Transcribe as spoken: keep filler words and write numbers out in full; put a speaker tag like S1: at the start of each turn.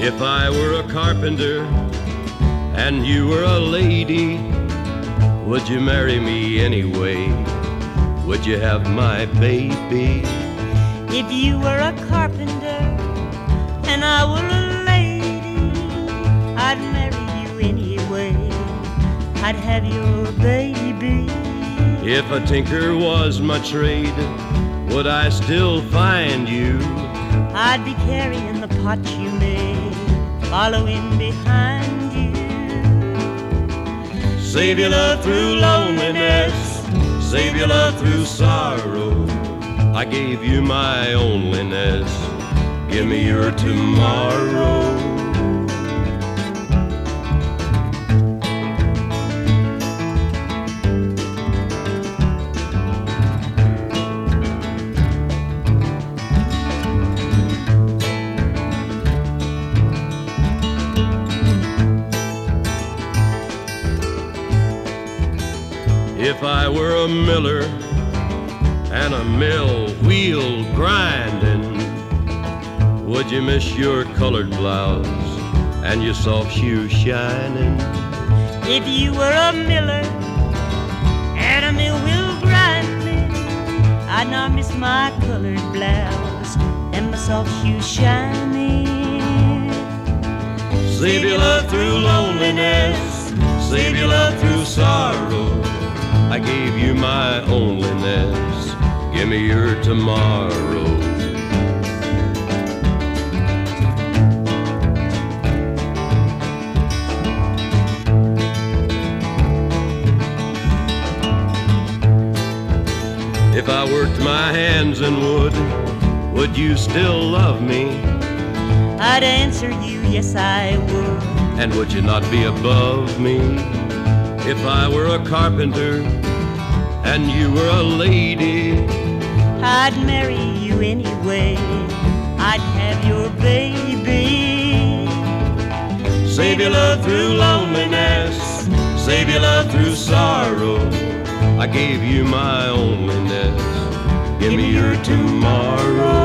S1: If I were a carpenter and you were a lady, would you marry me anyway? Would you have my baby?
S2: If you were a carpenter and I were a lady, I'd marry you anyway. I'd have your baby.
S1: If a tinker was my trade, would I still find you?
S2: I'd be carrying the pot you made, following behind you.
S1: Save your love through loneliness, save your love through sorrow. I gave you my onlyness, give me your tomorrow. If I were a miller and a mill wheel grinding, would you miss your colored blouse and your soft shoes shining?
S2: If you were a miller and a mill wheel grinding, I'd not miss my colored blouse and my soft shoes shining.
S1: Save your love through loneliness, save your love through sorrow. I gave you my onlyness, give me your tomorrow. If I worked my hands in wood, would you still love me?
S2: I'd answer you, yes I would.
S1: And would you not be above me? If I were a carpenter and you were a lady,
S2: I'd marry you anyway. I'd have your baby.
S1: Save your love through loneliness, save your love through sorrow. I gave you my onlyness, give me your tomorrow.